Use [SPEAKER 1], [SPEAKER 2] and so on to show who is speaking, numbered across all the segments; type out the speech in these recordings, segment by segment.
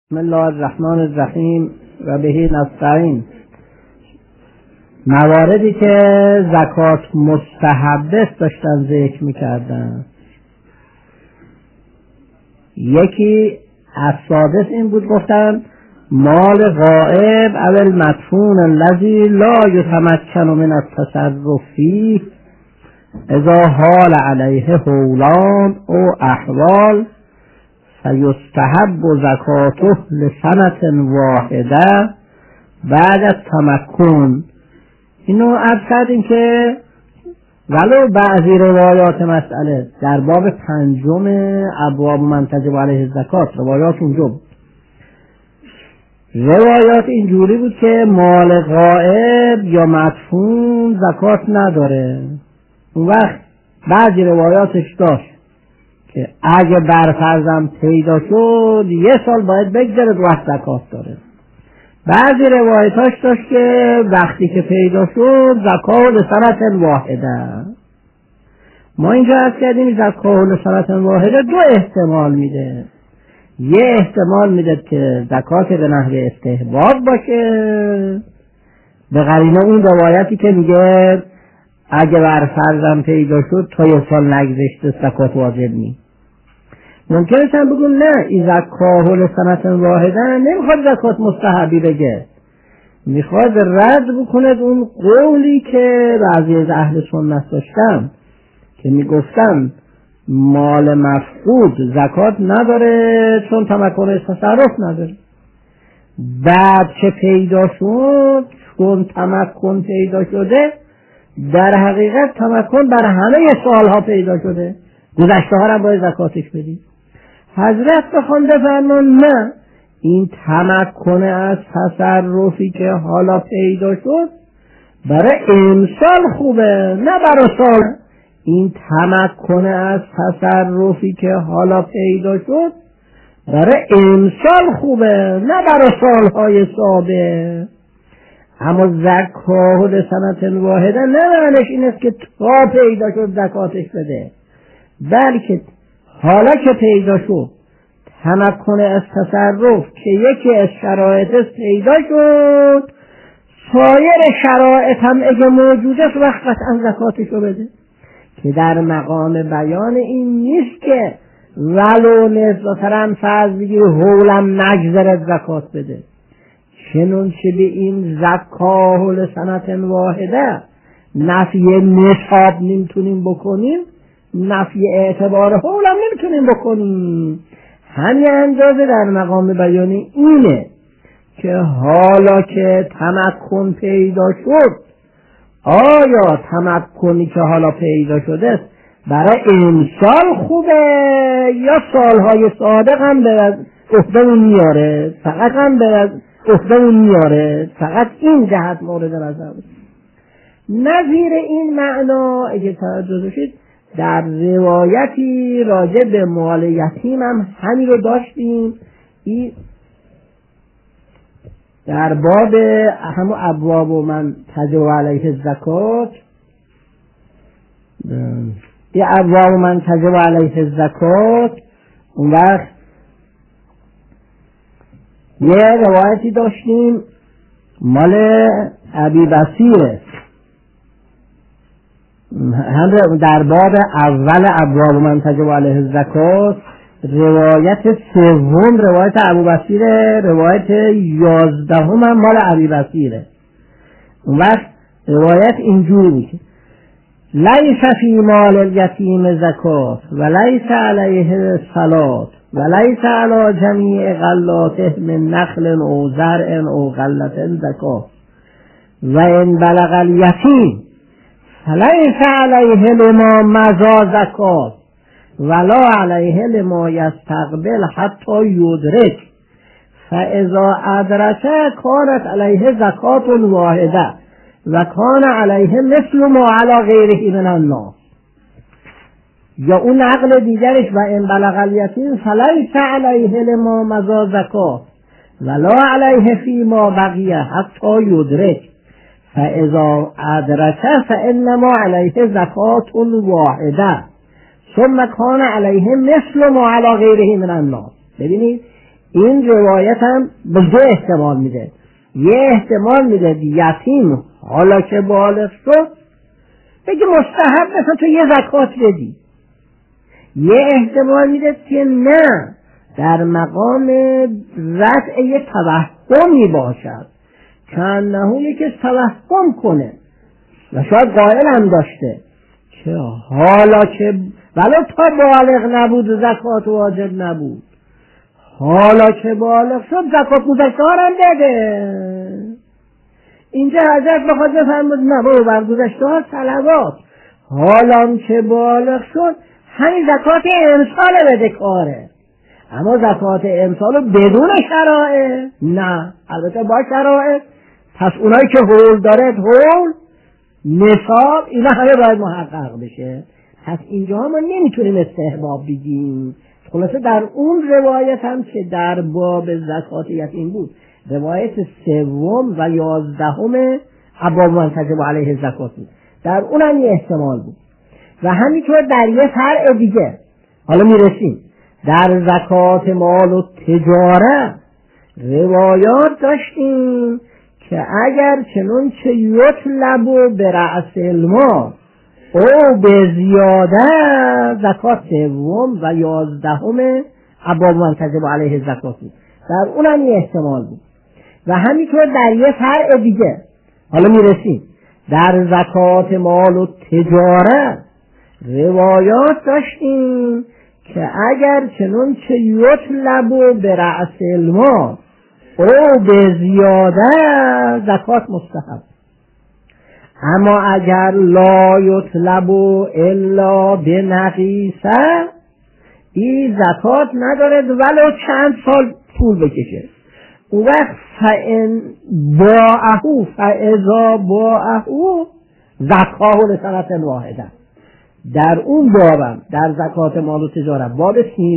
[SPEAKER 1] بسم الله الرحمن الرحیم و بهی نستعین. مواردی که زکات مستحبه داشتن ذکر میکردن، یکی از سادس این بود، گفتن مال غائب او المدفون الذی لا یتمکن من التصرف فیه اذا حال علیه حولان او احوال فیستحب زکاته لسنة واحده بعد التمکن. اینو عرض کردیم که ولو بعضی روایات مسئله در باب 5 ابواب من تجب علیه الزکات روایات اونجا بود. روایات اینجوری بود که مال غائب یا مدفون زکات نداره. اون وقت بعضی روایاتش داشت که اگه برفرضم پیدا شد 1 سال باید بگذره دو وقت زکات داره. بعضی روایتاش داشت که وقتی که پیدا شد زکات لسنة واحده. ما اینجا عرض کردیم زکات لسنة واحده 2 احتمال میده. یه احتمال میده که زکات به نحو استحباب باشه، به قرینه اون روایتی که میگه اگه برفرضم پیدا شد تا 1 سال نگذشته زکات واجب نیست. ممکنه هم بگون نه این زکات لسنة واحده نمیخواد زکات مستحبی بگه، میخواد رد بکنه اون قولی که بعضی از اهل سنت داشتن که میگفتن مال مفقود زکات نداره چون تمکن تصرف نداره. بعد که پیدا شد، چون تمکن پیدا شده، در حقیقت تمکن بر همه سالها پیدا شده، گذشته ها هم باید زکاتش بدید. حضرت بخوانده فرمان نه، این تمکن از تصرفی که حالا پیدا شد برای امسال خوبه نه برای سال. این تمکن از تصرفی که حالا پیدا شد برای امسال خوبه نه برای سالهای سابق. اما زکات لسنة واحده نه معنیش این است که تا پیدا شد زکاتش بده، بلکه حالا که پیدا شد تمکن از تصرف که یکی از شرایط پیدا شد، سایر شرایط هم اگه موجوده وقت قطعا زکاتشو بده. که در مقام بیان این نیست که ولو نسبتاً فرض بگیر حولم نگذرد زکات بده، چنانچه به این زکات لسنة واحده نفی نصاب نمیتونیم بکنیم، نفی اعتبار حولم نمیتونیم بکنیم. همین اندازه در مقام بیان اینه که حالا که تمکن پیدا شد، آیا تمکنی که حالا پیدا شده است برای امسال خوبه یا سالهای صادق هم به عهده اون میاره، فقط هم به عهده اون میاره، فقط این جهت مورد نظر است. نظیر این معنا اگه توجه داشتید در روایتی راجع به مال یتیم هم همین رو داشتیم. این در باب همون ابواب و من تجب علیه الزکات، این ابواب و من تجب علیه الزکات، اون وقت یه روایتی داشتیم مال ابی بصیره، هم در باب اول ابواب و من تجب علیه الزکات. روایت 3 روایت ابو بصیره، روایت 11 هم مال ابی بصیره. اون وقت روایت اینجوری میشه: لیس فی مال الیتیم زکات و لیس علیه صلات و لیس علی جمیع غلاته من نخل او زرع او غلة زکات و ان بلغ الیتیم فلیس علیه لما مضی زکات ولا علیه لما یستقبل حتی یدرک فاذا ادرک کانت علیه زکات واحده و کان علیه مثل ما علی غیره من الناس. یا اون نقل دیگرش و ان بلغ الیتیم فلیس علیه لما مضی زکات ولا علیه فیما بقیه حتی یدرک فاذا ادرک فانما علیه زکات واحده ثم کان علیه مثل ما علی غیره من الناس. ببینید این روایت هم به دو احتمال میده. یه احتمال میده یتیم حالا که بالغ شد بگه مستحب مثلا تو یه زکات بدی. یه احتمال میده که نه، در مقام رفع یه توهمی باشد، کنهو یکی توهم کنه و شاید قائل هم داشته که حالا که ولو تا بالغ نبود زکات واجب نبود، حالا که بالغ شد زکات گذشته ها هم بده. اینجا حضرت بخواد بفرمود نه بابا بر گذشته ها صلوات، حالا که بالغ شد همین زکات امسال بده کاره، اما زکات امسال بدون شرائط نه، البته با شرائط. پس اونایی که حول داره حول نصاب اینا همه باید محقق بشه. پس اینجا ما نمیتونیم استحباب بگیم. خلاصه در اون روایت هم که در باب زکات یتیم بود، روایت سوم و 11 ابواب منتجب علیه زکات بود، در اون هم یه احتمال بود. و همینطور در یه فرع دیگه حالا میرسیم در زکات مال و تجارت روایات داشتیم که اگر چنون چه یطلب به رأس المال او به زیاده، زکات سوم و 11 ابواب منتجب علیه زکات بود، در اون هم یه احتمال بود. و همینطور در یه فرع دیگه حالا میرسیم در زکات مال و تجارت روایات داشتیم که اگر چنون چه یطلب به رأس المال او به زیاده، زکات مستحب. اما اگر لا یطلب الا به نقیصه، این زکات نداره ولو چند سال طول بکشه. اون وقت فإن باعهو فإذا باعهو زکاه لسنة واحده. در اون بابم در زکات مال و تجارت باب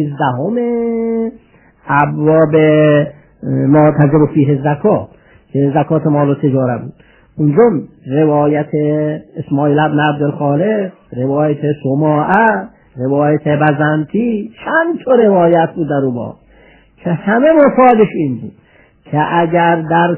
[SPEAKER 1] 13 ابواب ما تجب فیه زکات که زکات مال و تجارت بود، اونجا روایت اسماعیل ابن عبدالخالق، روایت سماعه، روایت بزنتی، چند تا روایت بود در اون باب که همه مفادش این بود که اگر در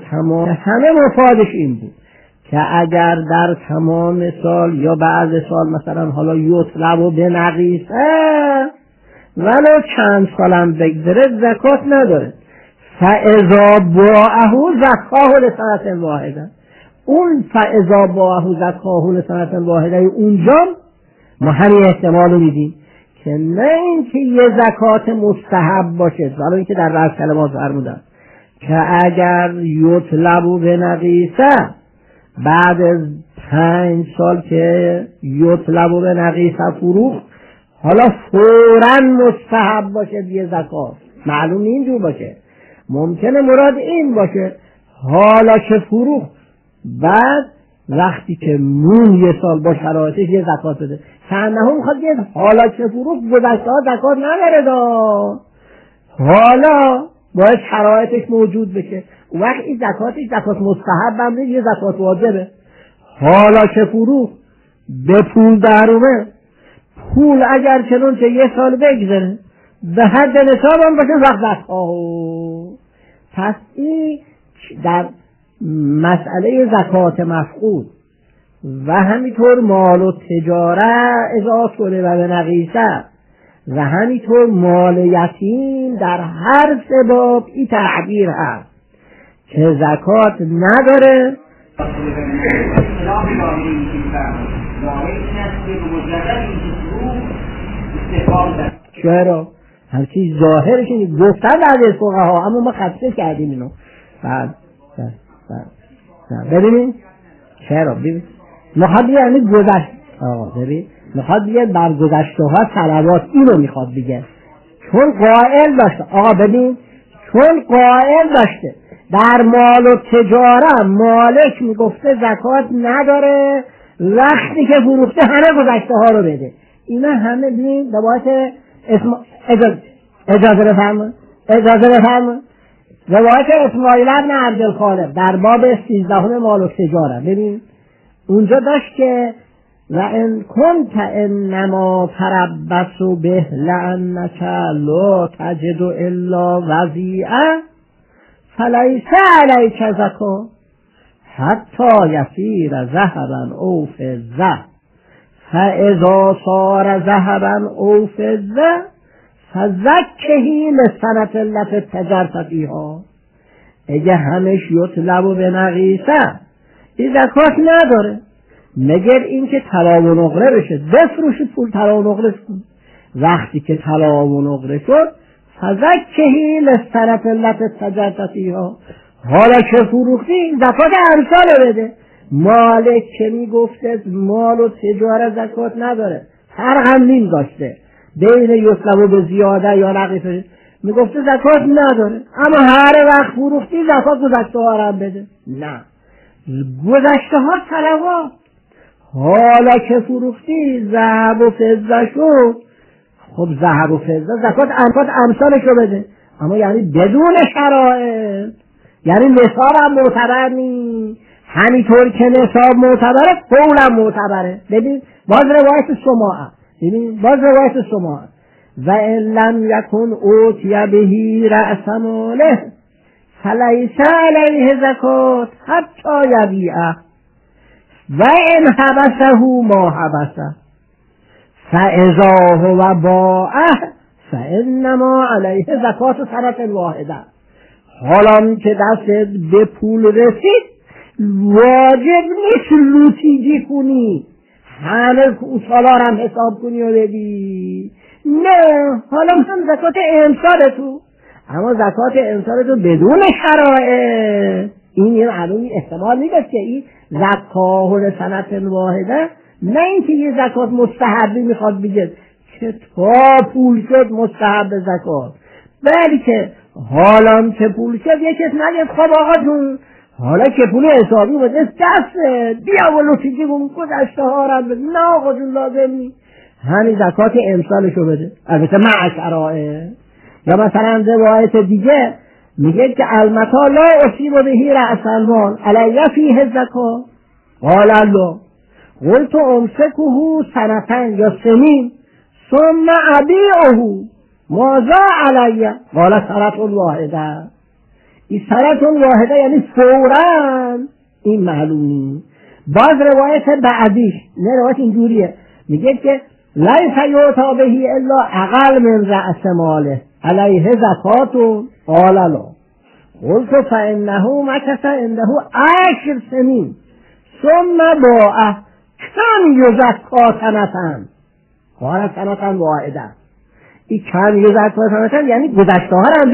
[SPEAKER 1] تمام سال یا بعض سال مثلا حالا یطلب و به نقیصه ولو چند سالم بگذره زکات نداره. فاذا باعه زکاه لسنة واحده، اون فاذا باعه زکاه لسنة واحده اونجا ما همین احتمال رو میدیم که نه اینکه یه زکات مستحب باشه، ولی اینکه در رأس کلمات فرمودن که اگر یطلب به نقیصه بعد از 5 سال که یطلب به نقیصه فروخت حالا فوراً مستحب باشه یه زکات، معلوم اینجور باشه. ممکنه مراد این باشه حالا که فروخت بعد وقتی که مون یه سال با شرایطش یه زکات بده، چندهم میخواد یه حالا که فروخت گذشته ها زکات نداره دا، حالا باید شرایطش موجود بشه. اون وقت این زکاتش زکات مستحب هم یه زکات واجبه. حالا که فروخت به پول در اومه، پول اگر چنون که یه سال بگذره به حد نصاب هم باشه وقت پس این در مسئله زکات مفقود و همینطور مال و تجارت اذا سله و به نقیصه و همینطور مال یتیم در هر سه باب این تعبیر هست که زکات نداره. چرا؟ هر چیز ظاهرش گفتن در فقها، اما ما خطه کردیم اینو. ببینید چرا؟ ببین میخواد یعنی گذشت ببین میخواد بگه بر گذشته ها صلوات، اینو میخواد بگه چون قائل داشته. آقا ببین چون قائل داشته در مال و تجارت مالک میگفته زکات نداره، وقتی که فروخته همه گذشته ها رو بده. اینا همه ببین روایت اجازه بفرمایید روایت اسماعیل ابن عبدالخالق در باب 13 مال و تجارت، ببین اونجا داشت که و ان کنت انما تربص به لانک لا تجد الا وضیعه فلیس علیک زکات حتی یصیر ذهبا او فضه فاذا صار ذهبا او فضه فزکه لسنة التي تجرت فیها. اگه همش یطلب به نقیصه این زکات نداره، مگر اینکه طلا و نقره بشه بفروشید پول طلا و نقره کن. وقتی که طلا و نقره شد فزکه لسنة التي تجرت فیها، حالا که فروختی زکات امثال بده. مالک که میگفته مال و تجارت زکات نداره، فرق هم نیم داشته بین یطلب به زیاده یا نقیصه، میگفته زکات نداره، اما هر وقت فروختی زکات گذشته ها هم بده. نه، گذشته ها طلبات، حالا که فروختی ذهب و فضه شد، خب ذهب و فضه زکات امثالشو بده، اما یعنی بدون شرایط، یعنی نصاب هم معتبر نی. همینطور که نصاب معتبره قول هم معتبره. ببین باز روایت سماع و ان لم یکن اوتی بهی رأس ماله فلیس علیه زکات حتی یبیعه و ان حبسه ما حبسه فاذا هو باعه فانما علیه زکات سنة واحده. حالا که دستت به پول رسید واجب نیست لوتیجی کنی، همه سالار هم حساب کنی و بدی. نه، حالا هم زکات امسال تو، اما زکات امسال تو بدون شرایط. این معلومی احتمال میدست که این زکات سنة واحده، نه اینکه یه زکات مستحبی میخواد بگه که تا پول شد مستحب زکات، بلکه حالا که پول شد یه کس نگه خب آقا جون حالا که پول حسابی بوده دست بیا ولو چیزی بون گذشته ها را بده، نه آقا جون لازم نی، همین زکات امسالشو بده، البته مع شرایط. یا مثلا روایت دیگه میگه که المتا لا اصیب بهی رأس المال علیه فیه زکات قال الله قلت امسکه سنتین یا سنین ثم ابیعه ماذا علیه قال سنة واحده. این سنة واحده یعنی فوراً، این معلومی. باز روایت بعدیش نه روایت اینجوریه، میگه که لیس یعطی بهی الا اقل من رأس ماله علیه زکات قال لا قلت فانه مکث عنده 10 سنین ثم باعه کم یزکا سنتن قال سنة واحده. این کم یزکا سنتن یعنی گذشته ها هم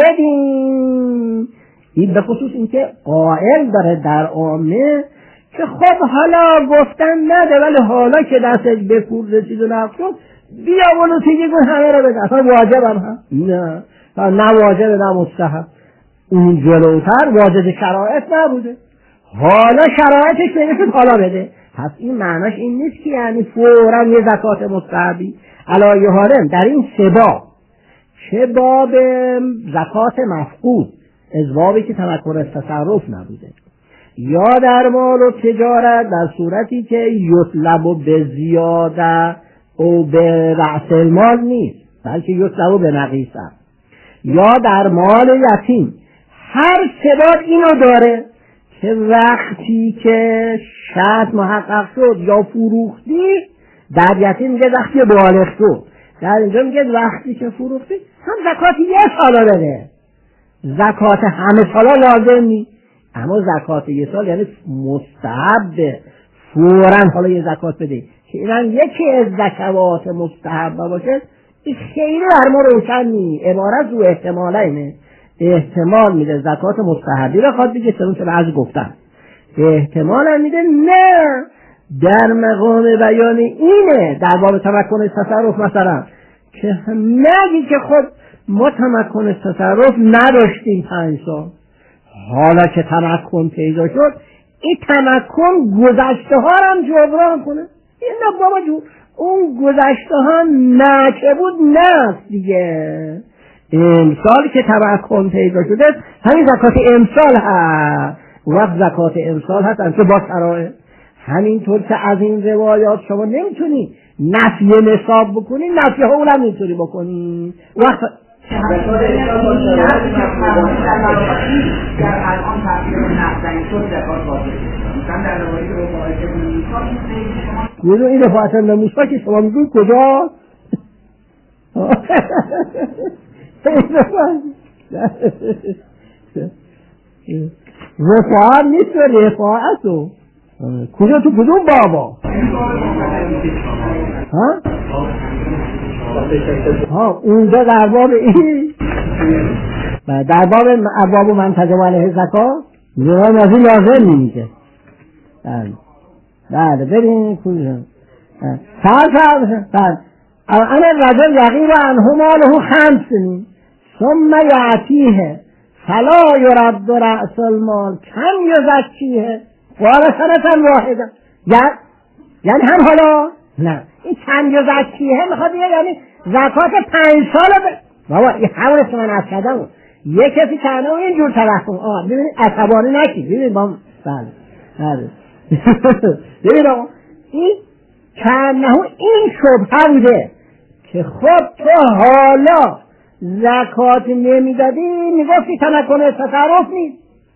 [SPEAKER 1] بدین. این به خصوص اینکه قائل داره در عامه که خب حالا گفتن نده، ولی حالا که دستش به پول رسید و نقد شد بیا ولو تیگه کن همه رو بده، اصلا واجب هم هم نه واجب نه مستحب. اون جلوتر واجب شرایط نبوده، حالا شرایطش نمیشه حالا بده. پس این معناش این نیست که یعنی فوراً یه زکات مستحبی. علایه حالم در این سباب، چه باب زکات مفقود از بابی که تمکن از تصرف نبوده، یا در مال و تجارت در صورتی که یطلب به زیاده او به رأس المال نیست بلکه یطلب به نقیصه، یا در مال یتیم، هر سباب اینو داره که وقتی که شرط محقق شد یا فروختی، در یتیم میگه وقتی بالغ شد، در اینجا میگه وقتی که فروختی هم زکات یه سالا بده. زکات همه سالا لازم نی، اما زکات یه سال یعنی مستحب فوراً حالا یه زکات بده که اینم یکی از زکوات مستحب باشه. این خیلی بر ما روشن نی، عبارت رو احتماله اینه، احتمال میده زکات مستحبی رو خواد بگه چون بعضی گفتن، احتمال هم میده نه در مقام بیان اینه در باب تمکن تصرف مثلا که نگی که خب ما تمکن تصرف نداشتیم 5 سال، حالا که تمکن پیدا شد این تمکن گذشته ها هم جبران کنه. این نه بابا جو اون گذشته ها نه که بود نه دیگه، امسال که تمکن پیدا شده همین زکات امسال هست. وقت زکات امسال هست که با شرایط همینطور که از این روایات شما نمیتونی نفی نصاب بکنی، نفی حول هم نمیتونی بکنی. وقت گوزو این رفاعت ابن موسی که شما میگوی کجا؟ رفاعت نیست، رفاعت رو کجا؟ تو کدوم بابا؟ اونجا در باب این در باب ابواب من تجب علیه زکات زیران از این لازم نمیشه. بله ببین کجا انا الرجل یغیب عنه ماله 5 سنین ثم یأتیه فلا یرد رأس المال کم یزکیه قال سنة واحده. یعنی هم حالا نه این کم یزکیه میخواد یعنی زکات 5 ساله بابا این همونه که من از کردم یه کسی کنه و اینجور ترخون ببینید عصبانی نشید. ببینید با بله ببینید آقا این کنه این شبهه بوده که خب تو حالا زکات نمیدادی میگفتی تمکن تصرف نیست،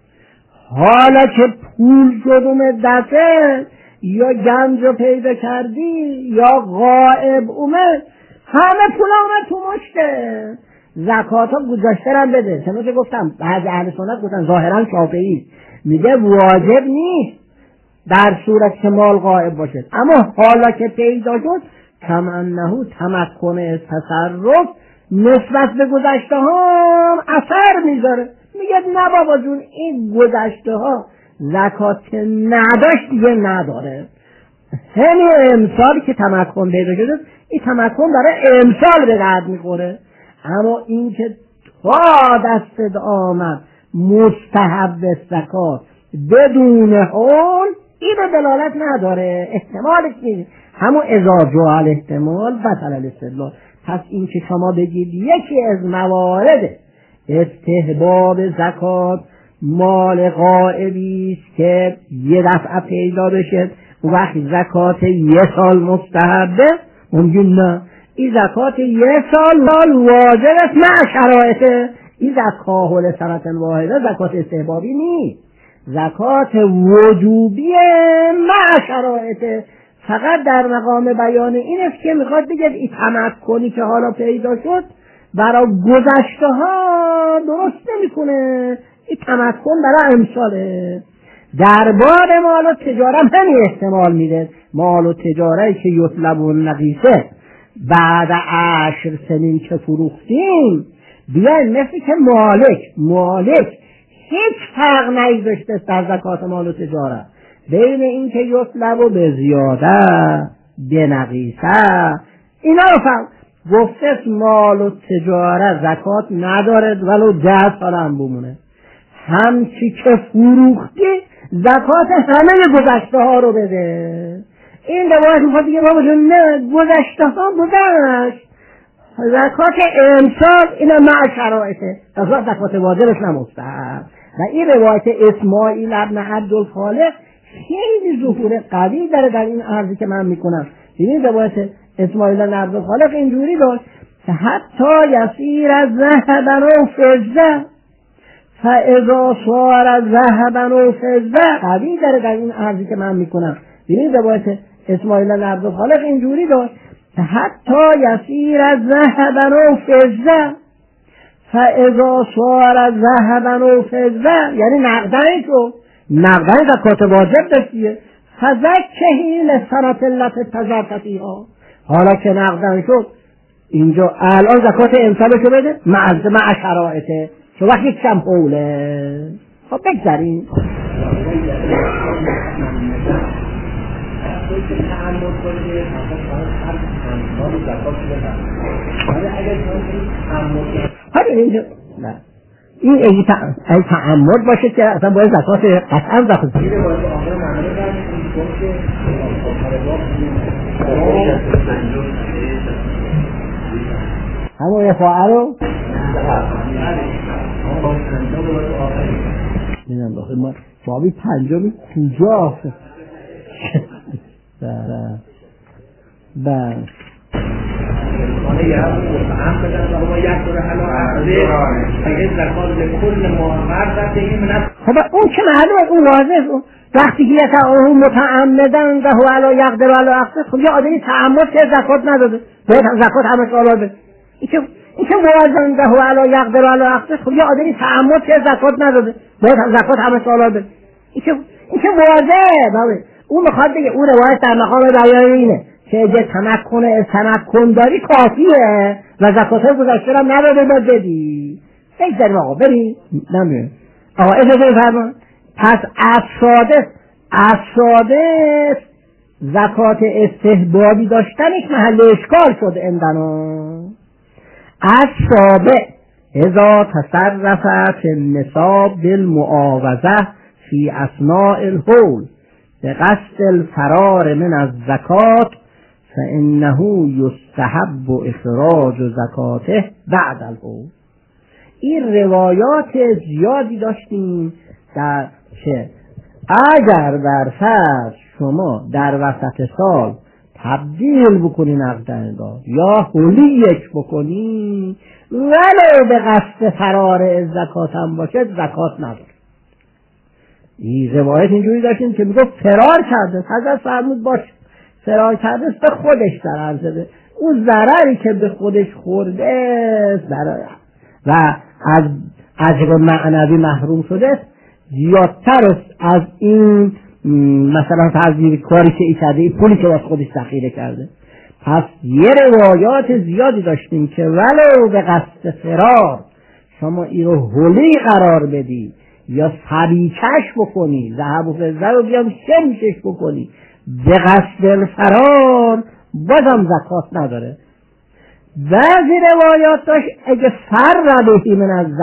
[SPEAKER 1] حالا که پول شد اومد دسته یا گنج رو پیدا کردی یا غائب اومد همه پول اومد تو مشته زکات ها گذاشته رم بده. چنانچه گفتم بعضی اهل سنت گفتن ظاهرا شافعی میگه واجب نیست در صورت که مال غائب باشه، اما حالا که پیدا شد کم انه تمکن تصرف نسبت به گذشته ها اثر میذاره. میگه نه بابا جون این گذشته ها زکات نداشت دیگه نداره، همین امسال که تمکن پیدا شده این تمکن برای امسال به درد میخوره. اما این که تا دست آمد مستحب زکات بدون حول این به دلالت نداره، احتمالش نیست، همون اذا جعل احتمال بطل الاستدلال. پس این که شما بگید یکی از موارد استحباب زکات مال غائبی است که یه دفعه پیدا بشه و وقتی زکات یه سال مستحبه اونجون نه، این زکات یه سال واجب است مع شرایطه. این زکاهل سنت واحده زکات استحبابی نیست، زکات وجوبیه مع شرایطه. فقط در مقام بیان این است که میخواد بگه این تمکنی که حالا پیدا شد برای گذشته ها درست نمیکنه، این تمکن برای امساله. در باب مال و تجاره همین احتمال میده، مال و تجاره که یطلب و نقیسه بعد 10 سنین که فروختیم بیاین مثل که مالک هیچ فرق نگذاشته در زکات مال و تجاره بین این که یطلب و به زیاده به نقیسه اینا رو فرق گفته. مال و تجاره زکات نداره ولو 10 سال هم بمونه، همچی که فروختی زکات همه گذشته ها رو بده. این روایت میخواد دیگه بابا جون نه گذشته ها گذشت، زکات امسال اینا مع شرایطه زکات واجبش نمستحب. و این روایت اسماعیل ابن عبدالخالق خیلی ظهور قوی داره در این عرضی که من میکنم. این روایت اسماعیل ابن عبدالخالق اینجوری داشت که حتی یسیر از ذهبن و فضه فاذا صار ذهبن و فضه قوی داره در این عرضی که من میکنم. این روایت اسماعیل ابن عبدالخالق اینجوری داشت که حتی یسیر از ذهبن و فضه فاذا صار ذهبن و فضه یعنی نقدن زکات واجب داشتیه فزکهی لسنت التي تجرت فیها. حالا که نقدن شد اینجا الان زکات امسالشو بده مع شرایطه که وقتی کم حوله. خب بگذاریم این اگه تعمد باشه که اصلا باید زکات قطعا زکات همون رفاعه رو بابی 5 کجا بله خب اون که معلومه اون واضح وقتی که اون متعمدن ده و علا یقدر و علا اقصد خب یه آدمی تعمد که زکات نداده باید زکات همش آلا بده این که موازن ده و علا یقدر و علا اقصد خب یه آدمی تعمد که زکات نداده باید زکات همش آلا بده این که واضحه اون میخواد بگه اون روایت در مقام بیان اینه که اگه تمکن داری کافیه و زکات گذشته هم نداده باید بدی بگذاریم آقا بریم نمیدونیم آقا اجازه بفرما پس افساده زکات استحبابی داشتن یک محل اشکال شد عندنا السابع اذا تصرفت النصاب بالمعاوضه فی اثناء الحول بقصد الفرار من الزکات فانه یستحب اخراج زکاته بعد الحول. این روایات زیادی داشتیم در که اگر در فرض شما در وسط سال تبدیل بکنی نقد انگار یا حلیش بکنی ولو به قصد فرار زکات هم باشد زکات نداره. این روایت اینجوری داشتیم که میگفت فرار کرده حضرت فرمود باش فرار کرده به خودش ضرر زده اون ضرری که به خودش خورده و از اجر معنوی محروم شده زیادتر از این مثلا تذیر کاری که ای کرده پولی که باز خودش ذخیره کرده. پس یه روایات زیادی داشتیم که ولو به قصد فرار شما این رو حلی قرار بدی یا سبیچش بکنی ذهب و فضه رو بیام شمشش بکنی به قصد الفرار بازم زکات نداره. بعضی روایات داشت اگه فر بهی من از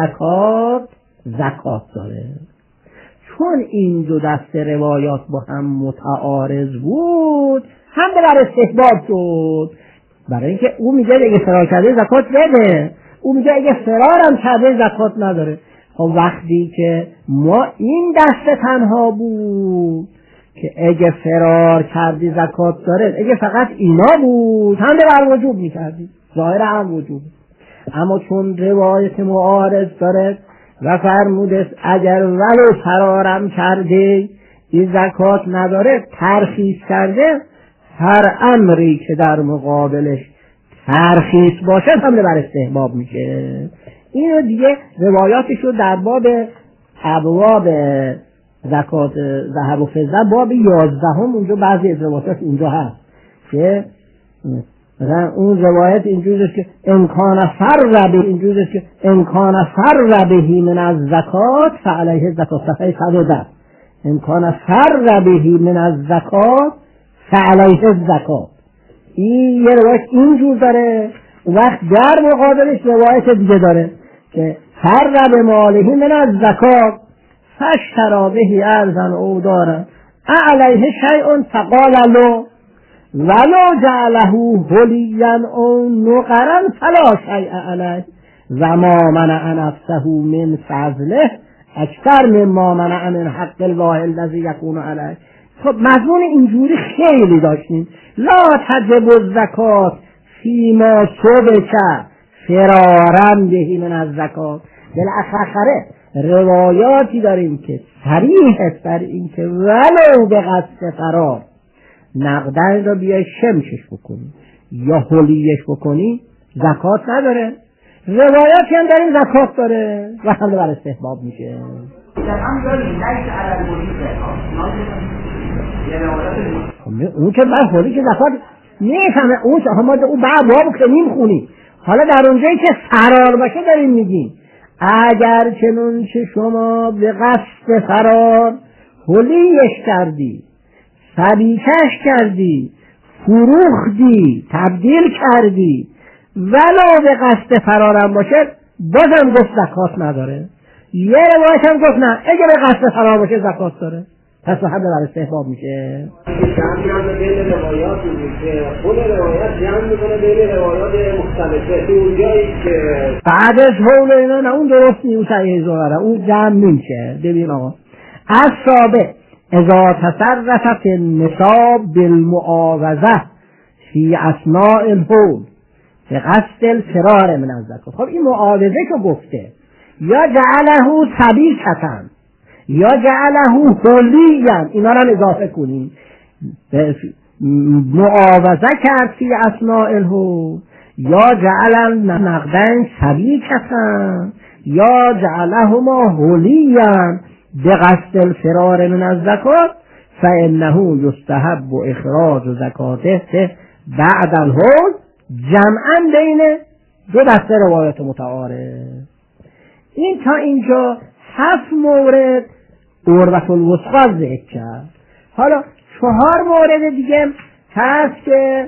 [SPEAKER 1] زکات داره. چون این دو دست روایات با هم متعارض بود هم بر استحباب شد برای اینکه او میگه اگه فرار کرده زکات بده او میگه اگه فرارم کرده زکات نداره. خب وقتی که ما این دست تنها بود که اگه فرار کردی زکات داره اگه فقط اینا بود هم بر وجوب میکردی ظاهر هم وجوب اما چون روایت معارض داره و فرموده اگر ولو فرارم کرده این زکات نداره ترخیص کرده هر امری که در مقابلش ترخیص باشه هم بر استحباب میشه. اینو دیگه روایاتشو در باب ابواب زکات ذهب و فضه باب 11 اونجا بعضی از روایات اونجا هست که مثلا اون روایت اینجوریه که امکان فر به اینجوریه که امکان فر بهی من از زکات فعلیه زکات صفحه 110 امکان فر بهی من از زکات فعلیه زکات. این یه روایت اینجور داره وقت در مقابلش روایت دیگه داره که فر به مالهی من از زکات فاشتری به ارضا او دارن علیه شیء فقال له ولو جعله حلیا او نقرا فلا شیء علیه و ما منع نفسه من فضله اکثر مما منع من حق الله الذی یکون علیه. خب مضمون اینجوری خیلی داشتیم لا تجب الزکات فیما سبک فرارم بهی من از زکات. بالاخره روایاتی داریم که صریح است بر این که ولو به قصد فرار نقدن را بیای شمشش بکنی یا حلیش بکنی زکات نداره. روایاتی هم داریم زکات داره و هم بر استحباب میشه. اون که من حلی که زکات نیفهمه اون بعد بابو که نمیخونی حالا در اونجایی که فرار باشه داریم میگیم اگر چنانچه شما به قصد فرار حلیش کردی سبیکش کردی فروختی تبدیل کردی ولو به قصد فرارم باشه بازم گفت زکات نداره. یه روایت هم گفت نه اگه به قصد فرار باشه زکات داره. پس حد بر استحباب میشه.
[SPEAKER 2] جمع بین روایات که خود روایات جمع میکنه بین روایات مختلفه تو اونجایی که
[SPEAKER 1] بعدش حول اینا نه اون درست نیست صحیح ظاهره اون جمع نمیشه. ببین آقا السابع اذا تصرفت النساء بالمعاوضه فی اثناء الحول به قصد الفرار من الزکات. خب این معاوضه که گفته یا جعله سبیکة یا جعله حلیاً، اینا رو اضافه کنیم، معاوضه کرد فی اثناء الحول یا جعل نقدن سبیکة یا جعلهما حلیاً بقصد الفرار من الزکات فانه یستحب اخراج زکاته بعد الحول جمعاً بین دو دسته روایت متعارض. این تا اینجا 7 مورد عروة الوثقی ذکر کرد. حالا 4 مورد دیگه هست که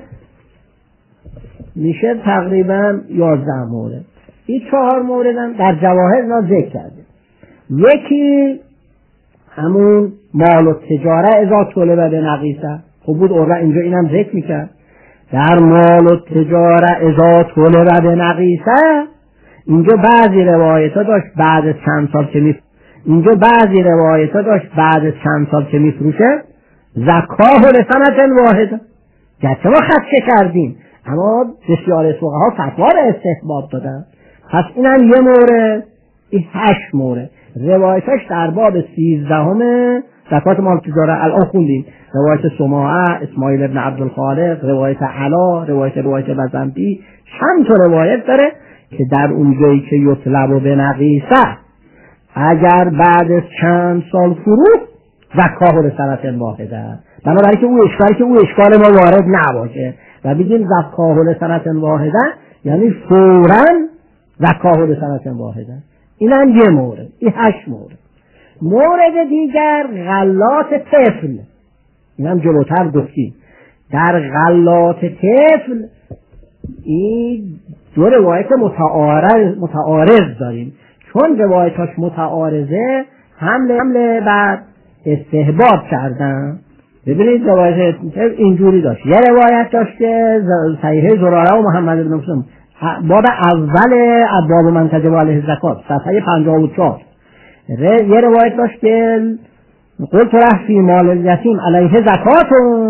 [SPEAKER 1] میشه تقریبا 11 مورد. این 4 مورد هم در جواهر ما ذکر کرده. یکی همون مال و تجاره اذا طلب به نقیصه، خب بود عروه اینجا اینم ذکر میکرد. در مال و تجاره اذا طلب به نقیصه اینجا بعضی روایت ها داشت بعد چند سال که میفروشه زکاه لسنة واحده، گرچه ما خدشه کردیم اما بسیار فقها فتوا را استحباب دادن. پس اینم یه مورد. این 8 مورد روایتش در باب 13 زکات مال تجاره الان خوندیم. روایت سماعه، اسماعیل ابن عبدالخالق، روایت علا، روایت بزنبی، چند تا روایت داره که در اونجایی که یطلب به نقیصه اگر بعد از چند سال فروخت زکاه لسنة واحده، بنابراین که او اشکال ما وارد نباشه و بگیم زکاه لسنة واحده یعنی فوراً زکاه لسنة واحده. اینم یه مورد. این 8 مورد. مورد دیگر غلات طفل، اینم جلوتر گفتیم. در غلات طفل این دو روایت متعارض داریم، چون روایتاش متعارضه حمله بر استحباب کردن. ببینید روایت اینجوری داشت. یه روایت داشت که صحیح زراره و محمد بن مسلم باب اول ابواب من تجب علیه الزکات صفحه 54. یه روایت داشت که قلت له فی مال الیتیم علیه زکات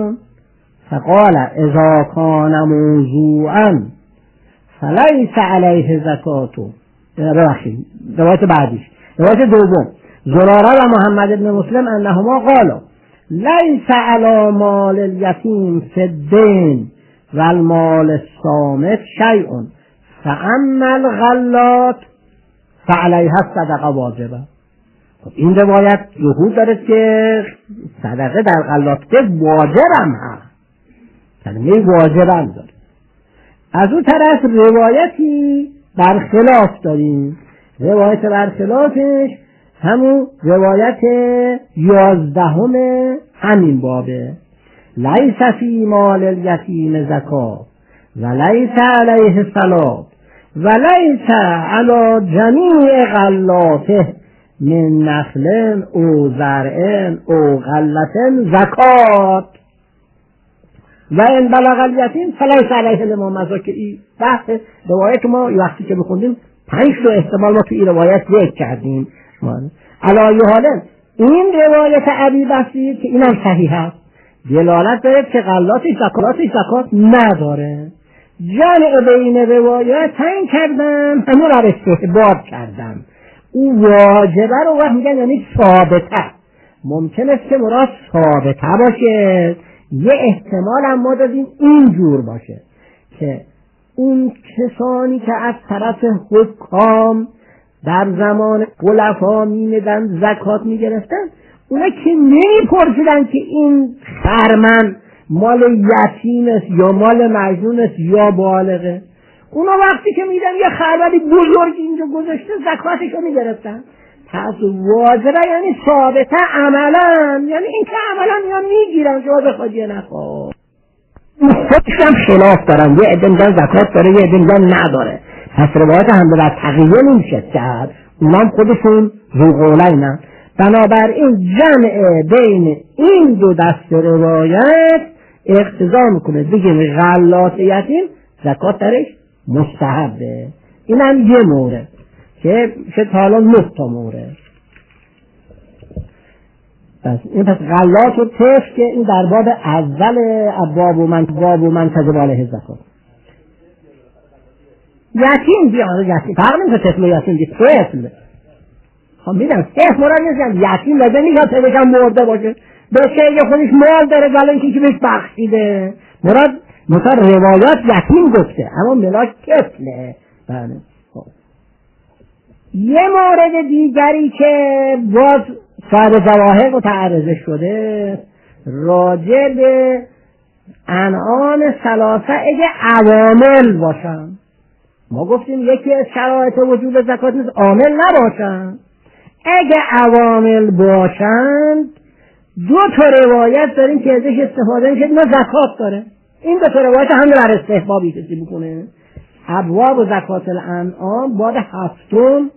[SPEAKER 1] فقال اذا کان موضوعا فلیس علیه زکات. ببخشید روایت بعدیش، روایت دوم زراره و محمد بن مسلم انهما قالوا لیس علی مال الیتیم فی الدین و المال الصامت شیء فاما الغلات فعلیها الصدقه واجبه. این روایت ظهور داره که صدقه در غلات واجب هم هست، کلمه واجب هم داره. از اون طرف روایتی برخلاف داریم. روایت برخلافش همون روایت 11 همین بابه. لیس فی مال الیتیم زکات و لیس علیه صلات و لیس علی جمیع غلاته من نخل او زرع او غلة زکات و این بلغ الیتیم فلیس علیه لما مزاکی. بحث روایت ما وقتی که بخوندیم 5 تا احتمال ما تو این روایت ذکر کردیم. علی حاله این روایت ابی بصیر که اینم صحیح است دلالت داره که غلاتش زکات نداره. جمع بین روایات تعیین کردن، همون را استحباب کردن. او واجبه رو وقت میگن یعنی ثابته. ممکن است که مراد ثابته باشه. یه احتمال هم ما دادیم اینجور باشه که اون کسانی که از طرف حکام در زمان خلفا میمدن زکات میگرفتن، اونا که نمیپرسیدن که این خرمن مال یتیم است یا مال مجنون است یا بالغه. اونا وقتی که میدن یه خرمنی بزرگ اینجا گذاشته زکاتشو میگرفتن. پس واجبه یعنی ثابته عملا، یعنی این که عملا یا میگیرن شما بخواد یه نخواد. خودش هم خلاف دارن، یه عده میگن زکات داره یه عده میگن نداره. پس روایت هم به تقیه نمیشه کرد، اونام خودشون ذوقولینن. بنابراین جمع بین این دو دست روایت اقتضا میکنه بگیم غلات یتیم زکات درش مستحبه. اینم یه مورد که تا حالا 9 تا مورد. پس این پس غلات و طفل که این در باب اول ابواب و منتجب علیه زکات. یتیم بیاره یتیم فرق نمیکنه طفل و یتیم که طفل خب میدونم طفل مراد نیست یتیم لازم نیست طفلش هم مرده باشه بچه اگه خودش مال داره ولی اینکه که بهش بخشیده مراد مثلا روایات یتیم گفته اما ملاک طفله. بله خب یه مورد دیگری که باز صاحب جواهر متعرض شده راجع به انعام ثلاثه اگه عوامل باشن. ما گفتیم یکی از شرایط وجود زکات نیست عامل نباشن. اگه عوامل باشند دو تا روایت داریم که ازش استفاده میشه نه زکات داره. این دو تا روایت هم در استحبابی کسی بکنه. ابواب و زکات الانعام باب هفتم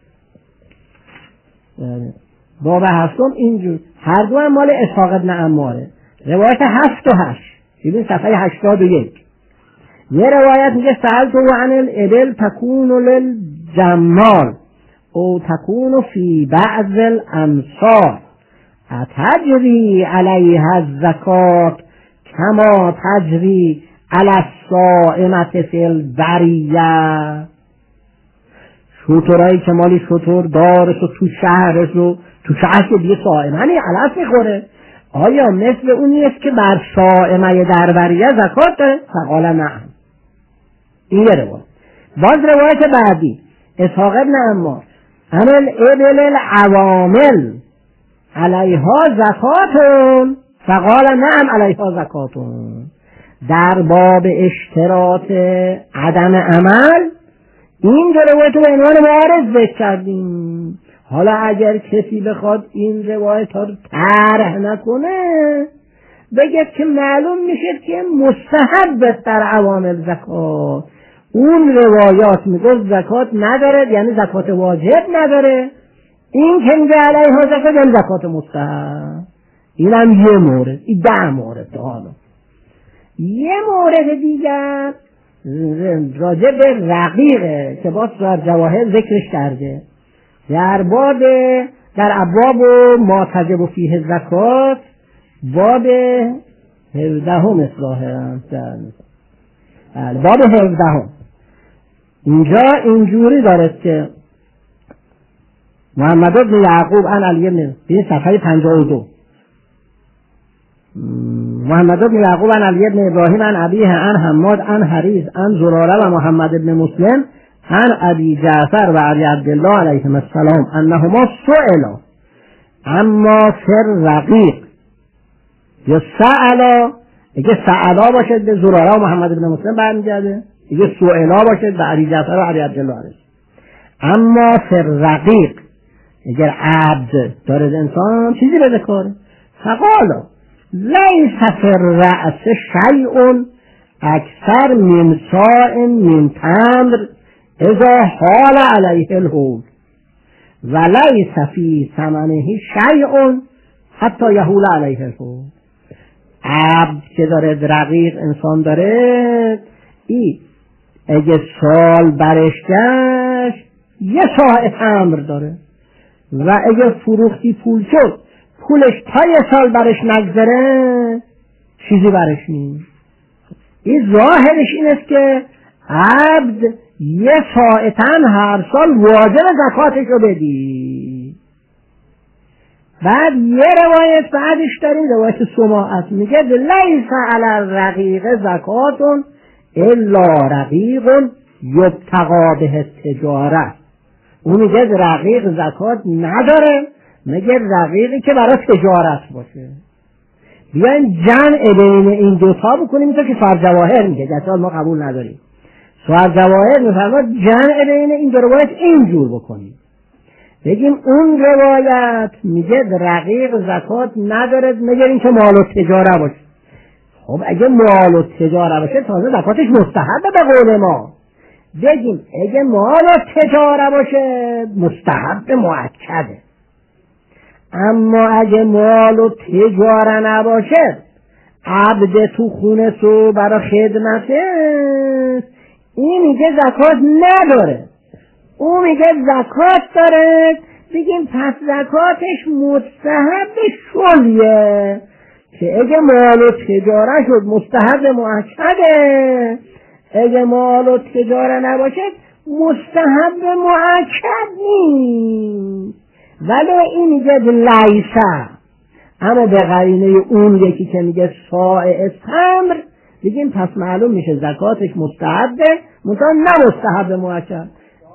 [SPEAKER 1] باب هفتم اینجور هر دو هم مال اسحاق بن عماره روایت 7 و 8 ببین صفحه 81. یه روایت میگه سألتو عن الابل تکون للجمال او تکون فی بعض الامصار اتجری علیها الزکات کما تجری علی الصائمة فی البریه. شترهایی که مالی شتر دارش و تو شهرش و تو شهرش دیگه صائمه علف میخوره آیا مثل اون نیست که بر صائمه در بریه زکات داره؟ فقال نعم. این یه روایت. باز روایت بعدی اسحاق بن عمار ان الابل العوامل علیها زکاتون فقال نعم علیها زکاتون. در باب اشتراط عدم عمل این دو روایت رو به عنوان معارض ذکر کردیم. حالا اگر کسی بخواد این روایت ها رو طرح نکنه بگه که معلوم میشه که مستحب در عوامل زکات. اون روایات میگه زکات نداره یعنی زکات واجب نداره. این که میگه علیها زکات یعنی زکات مستحب. این هم یه مورد. این 10 مورد. حالا یه مورد دیگر راجع به رقیقه که باز در جواهر ذکرش کرده در باب در ابواب ما تجب فیه زکات باب 17 اصلاحه باب 17 اینجا اینجوری داره که محمد بن یعقوب عن علی بن این صفحه 52 محمد بن یعقوب عن علی بن ابراهیم عن ابیه عن حماد عن حریث عن زراره و محمد بن مسلم عن ابی جعفر و علی عبدالله علیهم السلام انهما سئلا اما فر رقیق یا سئلا اگه سئلا باشد به زراره و محمد بن مسلم برمیگرده اگه سئلا باشد به علی جعفر و علی عبدالله علیه. اما فر رقیق اگر عبد دارد انسان چیزی بده کاره فقالا لیس فی الرأس شیء اکثر من صاع من تمر اذا حال علیه الحول و لیس فی ثمنه شیء حتی یحول علیه الحول. عبد که داره رقیق انسان داره این اگه سال برش گشت یه صاع تمر داره و اگه فروختی پول شد پولش تا یه سال برش نگذره چیزی برش نیست. این ظاهرش این است که عبد یه ساعتن هر سال واجب زکاتش رو بدی. بعد یه روایت بعدش داریم روایت سماعت میگه لیس علی الرقیق زکاتون الا رقیق یبتغا به تجارت. اون میگه رقیق زکات نداره مگر رقیقی که برای تجارت باشه. بیاین جمع بین این دوتا بکنیم که صاحب جواهر میگه گرچه ما قبول نداریم. صاحب جواهر میفرماد جمع بین این دو روایت اینجور بکنیم بگیم اون روایت میگه رقیق زکات نداره مگر اینکه مال و تجاره باشه. خب اگه مال و تجاره باشه تازه زکاتش مستحبه به قول ما. بگیم اگه مال و تجاره باشه مستحب مؤکده. اما اگه مال و تجاره نباشه عبد تو خونه تو برای خدمته این میگه زکات نداره. اون میگه زکات داره بگیم پس زکاتش مستحب شلیه که اگه مال و تجاره شد مستحب مؤکده، اگه مال و تجاره نباشه مستحب مؤکد نیست. ولی این میگه لیسه، اما به قرینه اون یکی که میگه صاع تمر بگیم پس معلوم میشه زکاتش مستحبه مثلا نه مستحب مؤکد.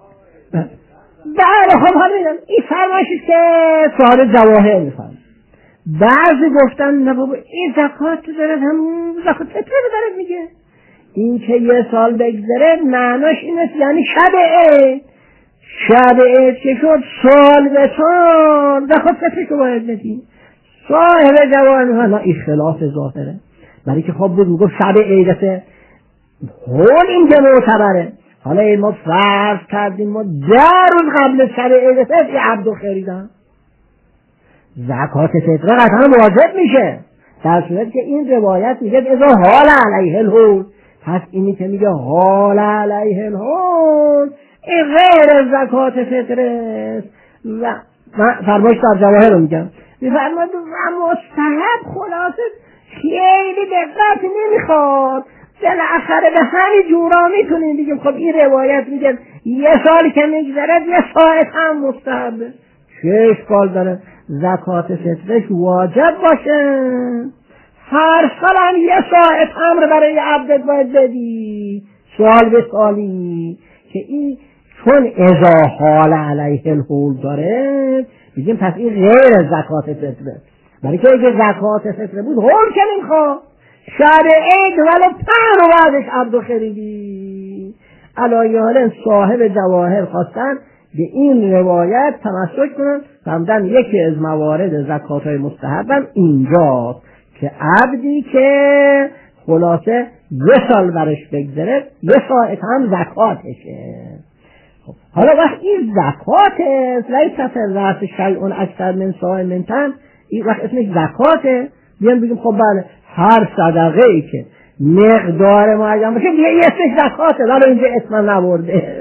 [SPEAKER 1] بله خب حالا این فرمایشی که سوال جواهر میخوام. بعضی گفتن نه بابا این زکات داره همون زکات فطره داره میگه، این که یه سال بگذره معناش این است یعنی شب عید، شب عید که شد سال به سال زکات فطره که باید بدی. صاحب جواهر میخوام نه این خلاف ظاهره، برای که خب بود میگفت شب عیدته هول این که معتبره. حالا این ما فرض کردیم ما 10 روز قبل شب عیدته یه عبدو خریدن، زکات فطره قطعا واجب میشه، در صورت که این روایت میگه اذا حال علیه الحول. پس اینی که میگه حال علیه الحول این غیر زکات فطره است. و فرمایش در جواهر رو میگم میفرماید و مستحب خلاصه خیلی دقت نمیخواد، بالاخره به همین جورا میتونیم بگیم خب این روایت میگه یه سال که میگذره یه ساعت هم مستحبه، چه اشکال داره زکات فطرش واجب باشه، هر سال هم یه ساعت امر برای عبدت باید بدی سال به سالی، که این چون اذا حال علیه الحول داره بگیم پس این غیر زکات فطره. برای که اگه زکات فطره بود حول که نمیخواد شب عید ولو 5 بعدش عبدو خریدی. علایه صاحب جواهر خواستن به این روایت تمسک کنن، فهمدن یکی از موارد زکات های مستحبم اینجاست که عبدی که خلاصه یه سال برش بگذره یه ساعت هم زکاتشه. حالا وقت این زکاته لیس فی الرأس شیء اکثر من صاع من تمر، این وقت اسمش زکاته، بیان بگیم خب بله هر صدقه ای که مقدار معین باشه یه اسمش زکاته، ولی اینجا اسم نبرده.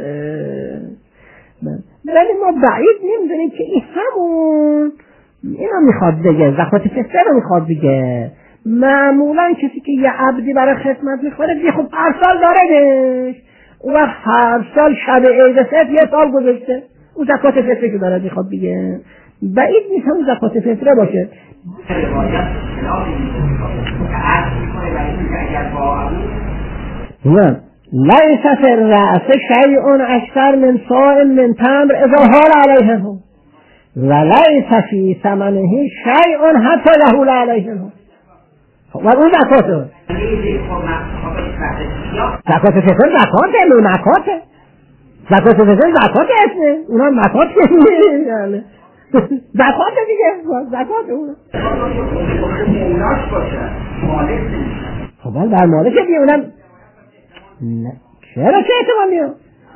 [SPEAKER 1] ولی ما بعید نمیدونیم که این همون اینا میخواد بگه، زکات فطره رو میخواد بگه. معمولا کسی که یه عبدی برای خدمت میخوره دیگه خب هر سال داردش، اون وقت هر سال شب عید فطر یه سال گذشته اون زکات فطره که دارد میخواد بگه. بعید نیست همون زکات فطره باشه. نه لیس فی الرأس شیء اکثر من صاع من تمر اذا حال علیه و لیس فی ثمنه شیء حتی یحول علیه. و اون زکاته، زکات فطر زکاته نکاته، زکات فطر زکاته اسمه اونا نکاته یعنی زکاته دیگه زکاته اونا خب در مالک دیگه اونم نه چرا چه اعتماد میاد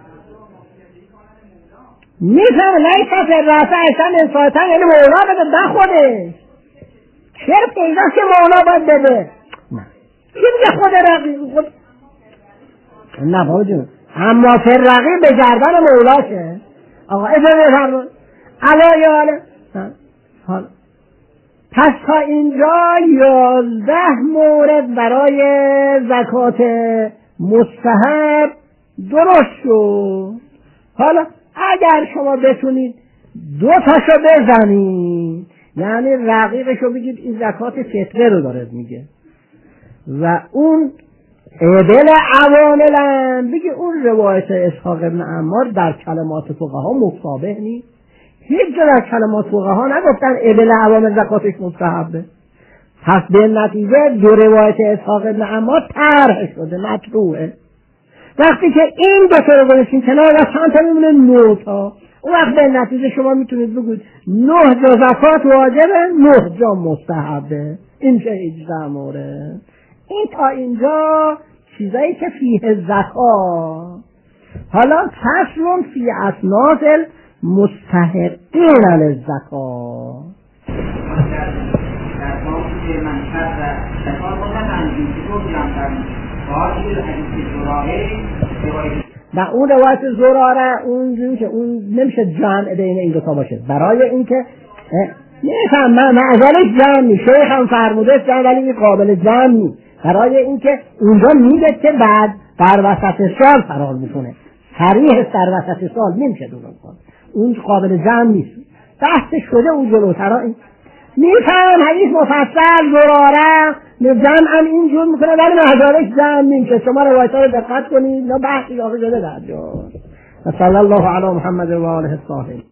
[SPEAKER 1] میفهم لیس فی الرأس احسن انسایتن یعنی مولا بده ده خودش چرا پیداست که مولا باید بده نه چی میگه خود رقیب خود نه بابا جون اما فی رقیب به گردن مولاشه. آقا اجازه فرمان علا حالا پس تا اینجا 11 مورد برای زکات مستحب درست شد. حالا اگر شما بتونید 2 تاشو بزنید یعنی رقیقشو بگید این زکات فطره رو داره میگه و اون ابل عواملن بگی اون روایت اسحاق ابن عمار در کلمات فقها مصابه نیست، هیچ جا در کلمات فقها نگفتن ابل عوامل زکاتش مستحبه. پس به نتیجه 2 روایت اسحاق ابن عمار طرح شده مطروحه. وقتی که این 2 تا رو گذاشتیم کنار و چند تا میمونه 9 تا، اون وقت به نتیجه شما میتونید بگید 9 جا زکات واجبه 9 جا مستحبه. این چه 18 مورد. این تا اینجا چیزایی که فیه زکات. حالا فصل فی اسناف المستحقین للزکات. و اون روایت زراره اونجوری که اون نمیشه جمع بین این دو تا باشه، برای اینکه نفهم من ازالش جمع نیست، شیخ هم فرموده جمع ولی این قابل جمع نیست، برای اینکه اونجا میگه که بعد در وسط سال فرار میکنه، صریح در وسط سال نمیشه درست کنه، اون قابل جمع نیست، بحث شده اون جلوترا. میفهم حدیث مفصل زراره جمع هم اینجور میکنه ولی ازالش جمع نمیشه، شما روایت‌ها رو دقت کنید، نه بحثی آقا شده در جا. صلی الله علی محمد و آله الطاهرین.